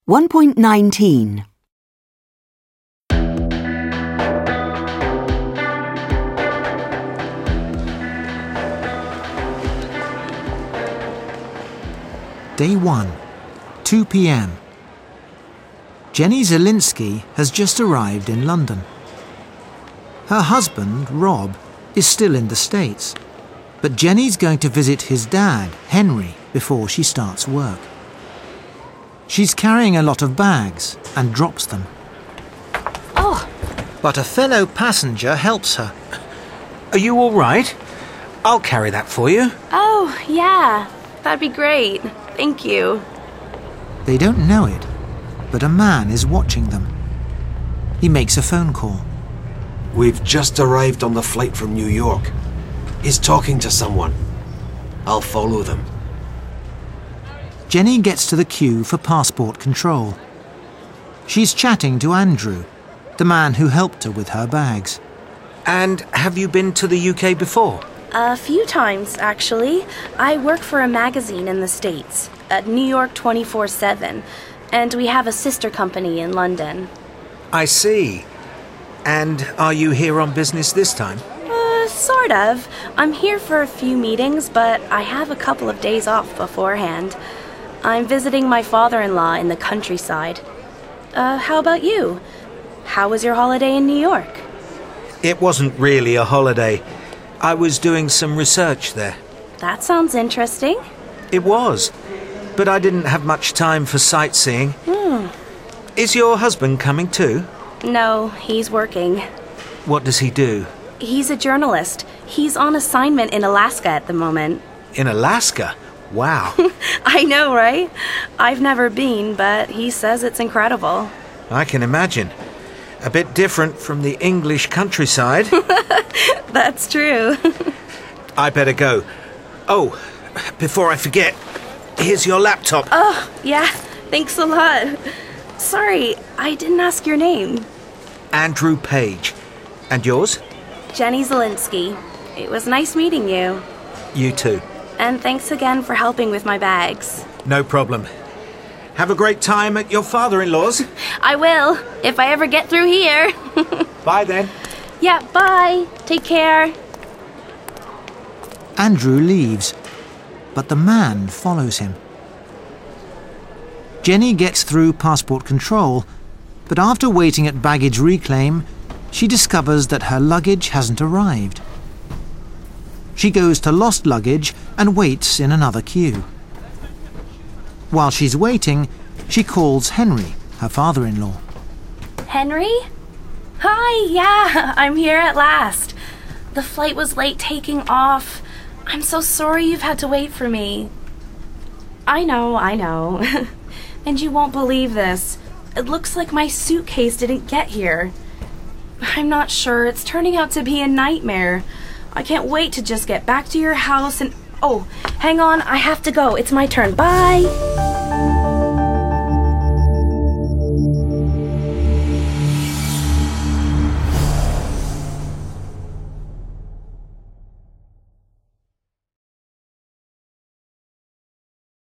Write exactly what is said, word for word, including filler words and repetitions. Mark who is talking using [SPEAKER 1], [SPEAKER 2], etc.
[SPEAKER 1] one point nineteen.
[SPEAKER 2] Day one, two p m Jenny Zielinski has just arrived in London. Her husband, Rob, is still in the States, but Jenny's going to visit his dad, Henry, before she starts work. She's carrying a lot of bags and drops them.
[SPEAKER 3] Oh!
[SPEAKER 2] But a fellow passenger helps her. Are you all right? I'll carry that for you.
[SPEAKER 3] Oh, yeah. That'd be great. Thank you.
[SPEAKER 2] They don't know it, but a man is watching them. He makes a phone call.
[SPEAKER 4] We've just arrived on the flight from New York. He's talking to someone. I'll follow them.
[SPEAKER 2] Jenny gets to the queue for passport control. She's chatting to Andrew, the man who helped her with her bags.
[SPEAKER 5] And have you been to the U K before?
[SPEAKER 3] A few times, actually. I work for a magazine in the States, at New York twenty-four seven, and we have a sister company in London.
[SPEAKER 5] I see. And are you here on business this time?
[SPEAKER 3] Uh, sort of. I'm here for a few meetings, but I have a couple of days off beforehand. I'm visiting my father-in-law in the countryside. Uh, how about you? How was your holiday in New York?
[SPEAKER 5] It wasn't really a holiday. I was doing some research there.
[SPEAKER 3] That sounds interesting.
[SPEAKER 5] It was, but I didn't have much time for sightseeing.
[SPEAKER 3] Hmm.
[SPEAKER 5] Is your husband coming too?
[SPEAKER 3] No, he's working.
[SPEAKER 5] What does he do?
[SPEAKER 3] He's a journalist. He's on assignment in Alaska at the moment.
[SPEAKER 5] In Alaska? Wow.
[SPEAKER 3] I know, right? I've never been, but he says it's incredible.
[SPEAKER 5] I can imagine. A bit different from the English countryside.
[SPEAKER 3] That's true.
[SPEAKER 5] I better go. Oh, before I forget, here's your laptop.
[SPEAKER 3] Oh, yeah. Thanks a lot. Sorry, I didn't ask your name.
[SPEAKER 5] Andrew Page. And yours?
[SPEAKER 3] Jenny Zielinski. It was nice meeting you.
[SPEAKER 5] You too.
[SPEAKER 3] And thanks again for helping with my bags.
[SPEAKER 5] No problem. Have a great time at your father-in-law's.
[SPEAKER 3] I will, if I ever get through here.
[SPEAKER 5] Bye then.
[SPEAKER 3] Yeah, bye. Take care.
[SPEAKER 2] Andrew leaves, but the man follows him. Jenny gets through passport control, but after waiting at baggage reclaim, she discovers that her luggage hasn't arrived. She goes to lost luggage and waits in another queue. While she's waiting, she calls Henry, her father-in-law.
[SPEAKER 3] Henry? Hi, yeah, I'm here at last. The flight was late taking off. I'm so sorry you've had to wait for me. I know, I know. And you won't believe this. It looks like my suitcase didn't get here. I'm not sure. It's turning out to be a nightmare. I can't wait to just get back to your house and... Oh, hang on. I have to go. It's my turn. Bye.